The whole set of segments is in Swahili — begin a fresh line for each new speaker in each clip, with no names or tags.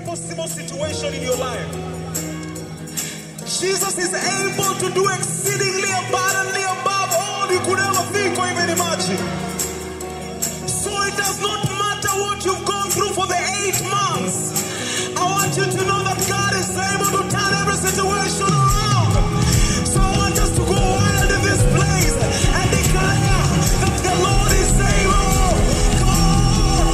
impossible situation in your life. Jesus is able to do exceedingly abundantly above all you could ever think or even imagine. So it does not matter what you've gone through for the 8 months. I want you to know that God is able to turn every situation around. So I want us to go wild in this place and declare that the Lord is able. Come on.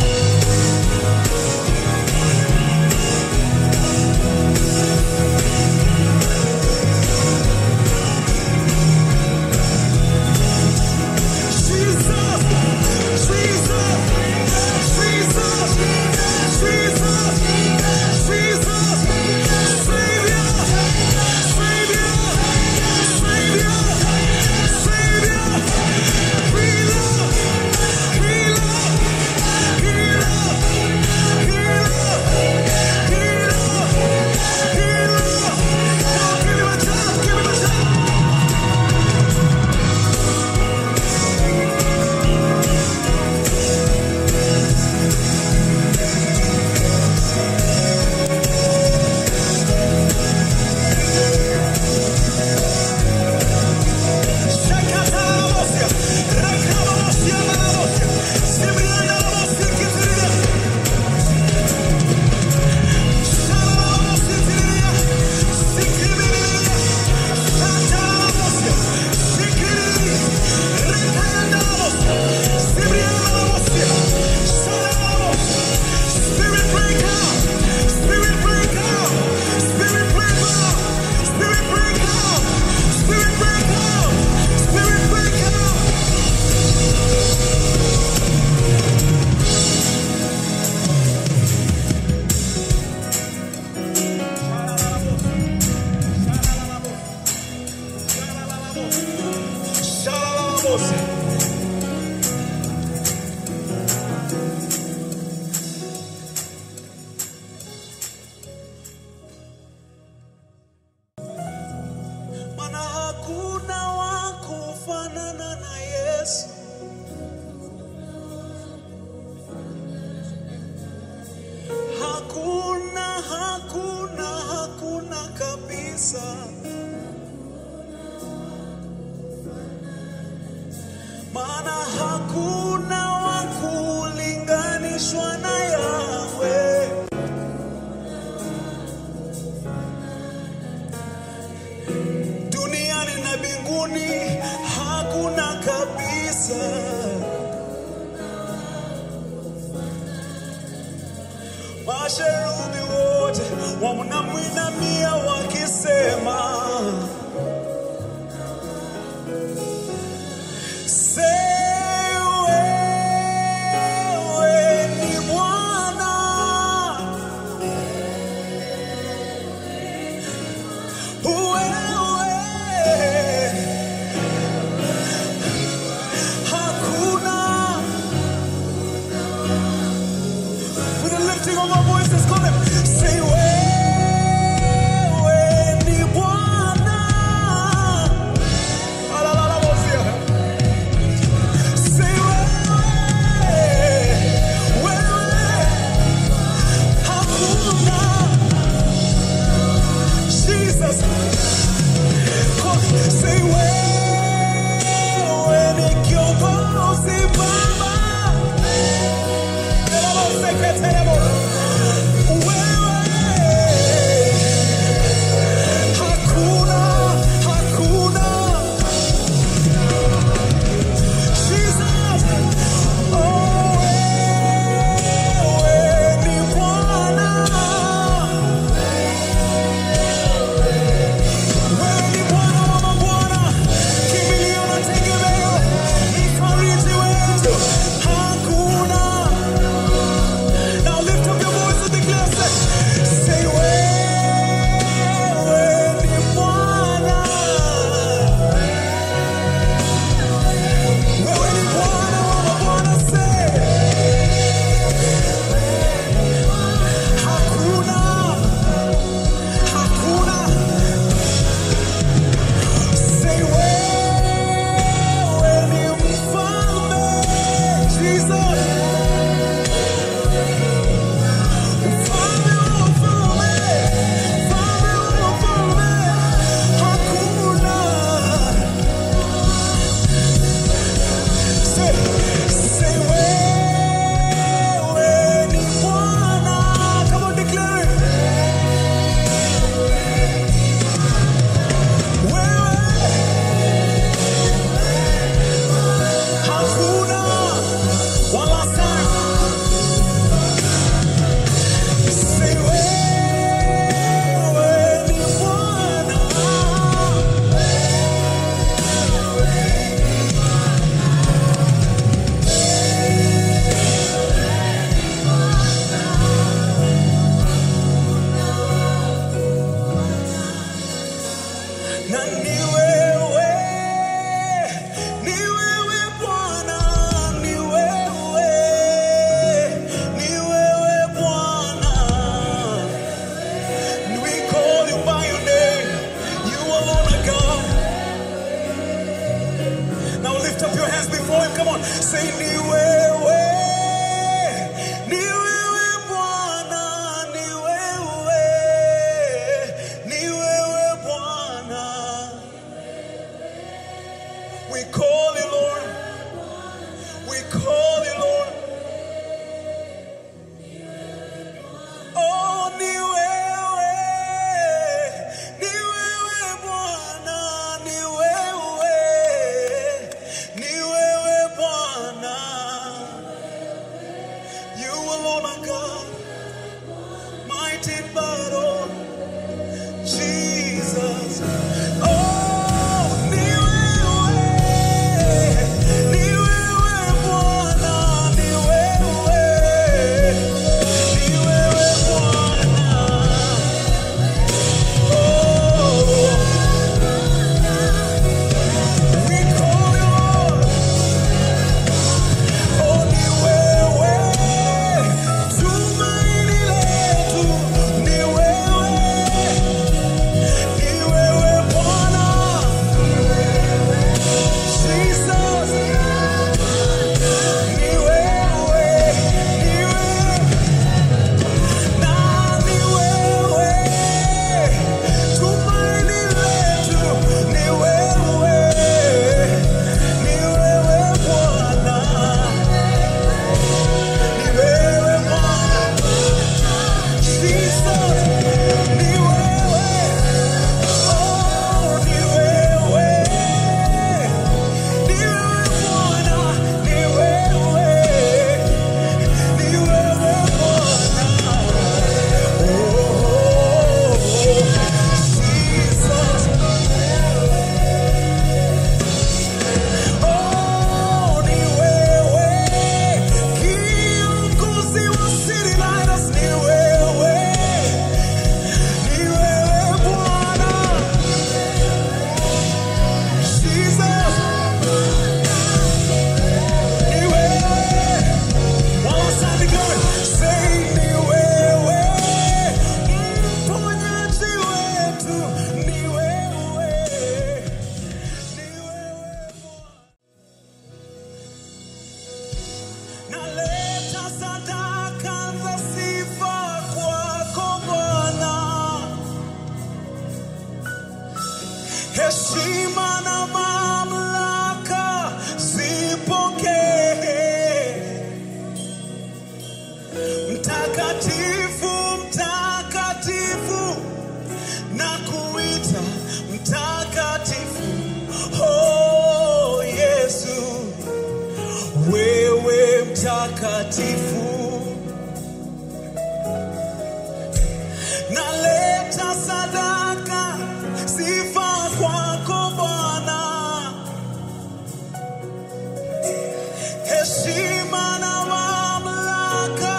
Maana hakuna wa kulinganishwa na Yahweh. Duniani na mbinguni hakuna kabisa. Masherubi wote wanamwinamia wakisema hands before him. Come on. Say, ni wewe. Ni wewe Bwana. Ni wewe. Ni wewe Bwana. We call you, Lord. We call you, Lord. Oh, ni wewe. Ni wewe Bwana. Ni wewe. Ni wewe Bwana. You alone are God. Mighty in battle. Jesus. Oh, ni wewe. Ni wewe Bwana. Ni wewe. Ni wewe Bwana. Oh, we call you Lord. Oh, ni wewe. Tumaini letu. Ni wewe. Ni wewe Bwana. Jesus. Ni wewe. Ni wewe. Na ni wewe. Tumaini letu. Ni wewe. Ni wewe Bwana. Ni wewe Bwana. Jesus. Ni wewe. Oh, ni wewe. Ni wewe Bwana. Ni wewe. Ni wewe Bwana. Oh, Jesus. Oh, ni wewe. Kiongozi wa City Lighters. Ni wewe. Ni wewe Bwana. Jesus. Ni wewe. One more time to go. Say ni wewe. Mponyaji wetu. Ni wewe. Ni wewe Bwana. Naleta sadaka za sifa kwako Bwana. Heshima na mamlaka zipokee. Mtakatifu, mtakatifu, na kuita mtakatifu. Oh, Yesu, wewe mtakatifu. Naleta sadaka sifa kwako Bwana. Heshima na mamlaka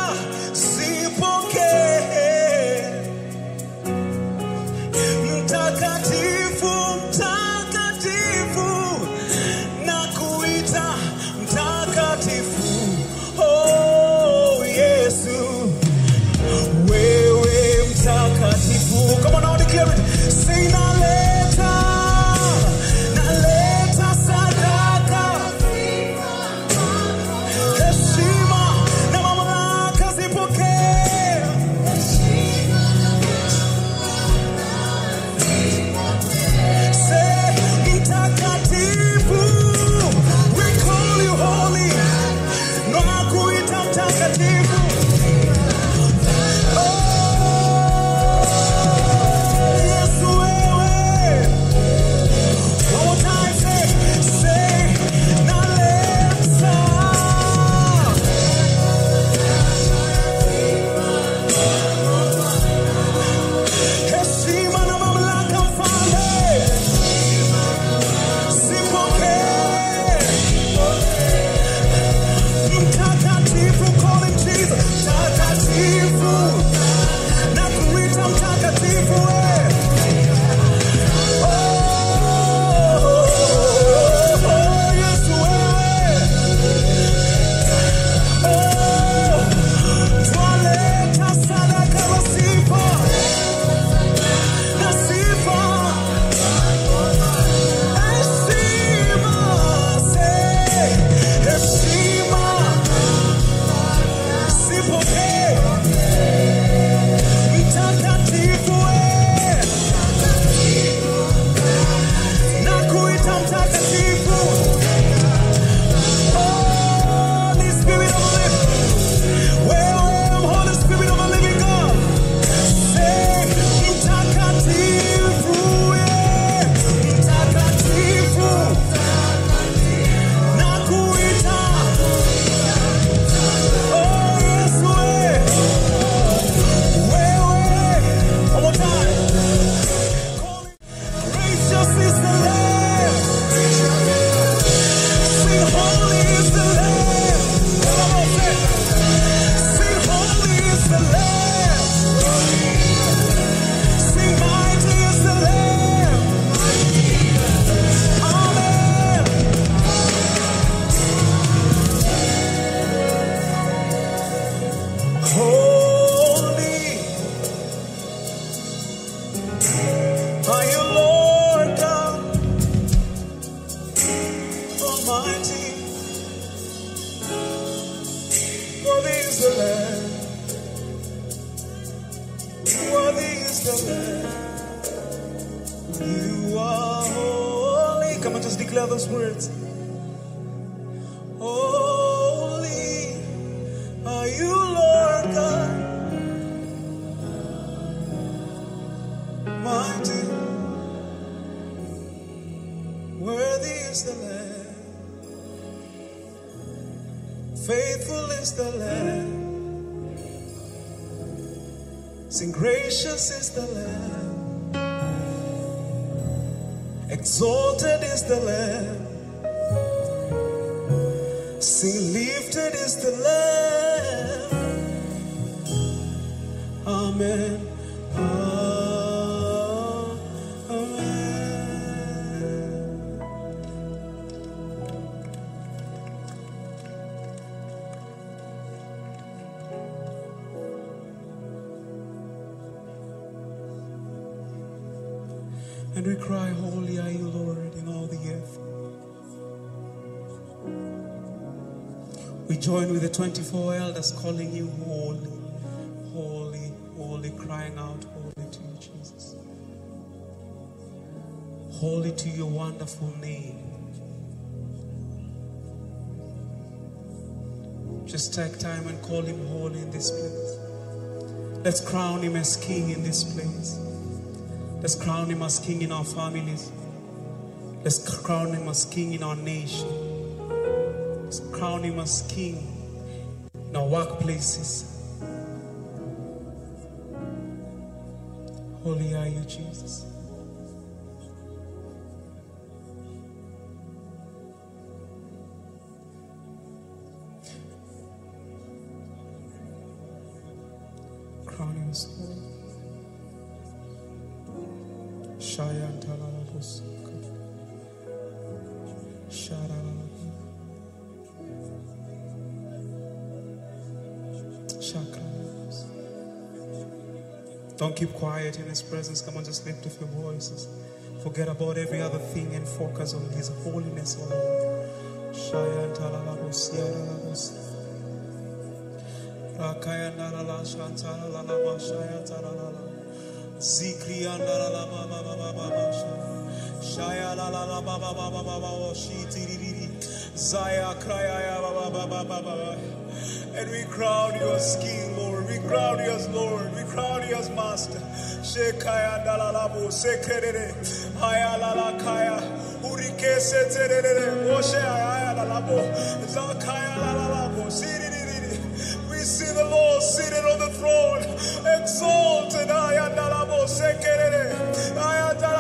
zipokee. Mtakatifu, mtakatifu, na kuita mtakatifu. Oh, mighty. Worthy is the Lamb. Worthy is the Lamb. You are holy. Come on, just declare those words. Holy are you, Lord God. Mighty. Worthy is the Lamb. Faithful is the Lamb. Sing, gracious is the Lamb. Exalted is the Lamb. Sing, lifted is the Lamb. Amen. And we cry, holy are you, Lord, in all the earth. We join with the 24 elders calling you holy, holy, holy, crying out, holy to you, Jesus. Holy to your wonderful name. Just take time and call him holy in this place. Let's crown him as king in this place. Let's crown him as king in our families. Let's crown him as king in our nation. Let's crown him as king in our workplaces. Holy are you, Jesus. Crown him as holy. Shayan Talalabos. Sharalabos. Shakalabos. Don't keep quiet in his presence. Come on, just lift up your voices. Forget about every other thing and focus on his holiness, O Lord. Shayan Talalabos. Yaralabos. Rakayan Dalala Shantalalama Shayan Talalala. Zikri andara la ba ba ba ba ba Shaya la la la ba ba ba ba ba ba Shiti Zaya Kraya ba ba ba ba ba. And we crown you as King, Lord. We crown you as Lord. We crown you as Master. Shekaya andala la bo sekerere. Haya la la kaya. Urike seterere. Moshe haya la la bo. Zakaya la la la bo. We see the Lord seated on the throne, exalted.